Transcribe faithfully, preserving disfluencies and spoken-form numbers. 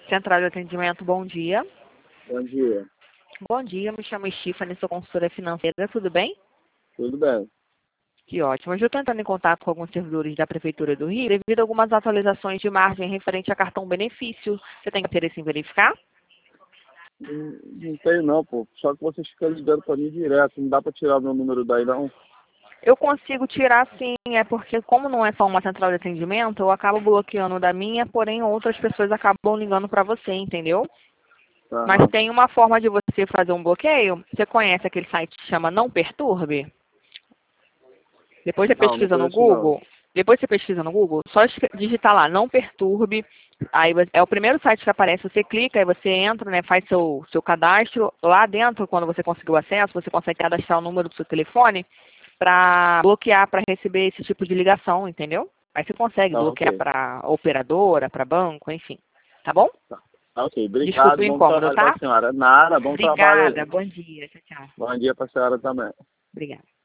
Central de Atendimento, bom dia. Bom dia. Bom dia, me chamo Stephanie, sou consultora financeira, tudo bem? Tudo bem? Que ótimo. Eu estou entrando em contato com alguns servidores da Prefeitura do Rio devido a algumas atualizações de margem referente a cartão benefício. Você tem interesse em verificar? Não, não tenho não, pô. Só que vocês ficam ligando pra mim direto. Não dá pra tirar meu número daí, não? Eu consigo tirar sim, é porque como não é só uma central de atendimento, eu acabo bloqueando da minha, porém outras pessoas acabam ligando para você, entendeu? Mas Aham. tem uma forma de você fazer um bloqueio. Você conhece aquele site que chama Não Perturbe? Depois você Não, não pesquisa no conheço não. Google, depois você pesquisa no Google, só escre- digitar lá, Não Perturbe, aí você- é o primeiro site que aparece, você clica, aí você entra, né, faz seu, seu cadastro, lá dentro, quando você conseguiu acesso, você consegue cadastrar o número do seu telefone para bloquear, para receber esse tipo de ligação, entendeu? Aí você consegue Tá bloquear ok. para operadora, para banco, enfim, tá bom? Tá, tá ok. Desculpe Obrigado. o Bom incômodo, trabalho pra tá? senhora. Nada, bom trabalho Obrigada, aí. bom dia, tchau, tchau. Bom dia pra senhora também. Obrigada.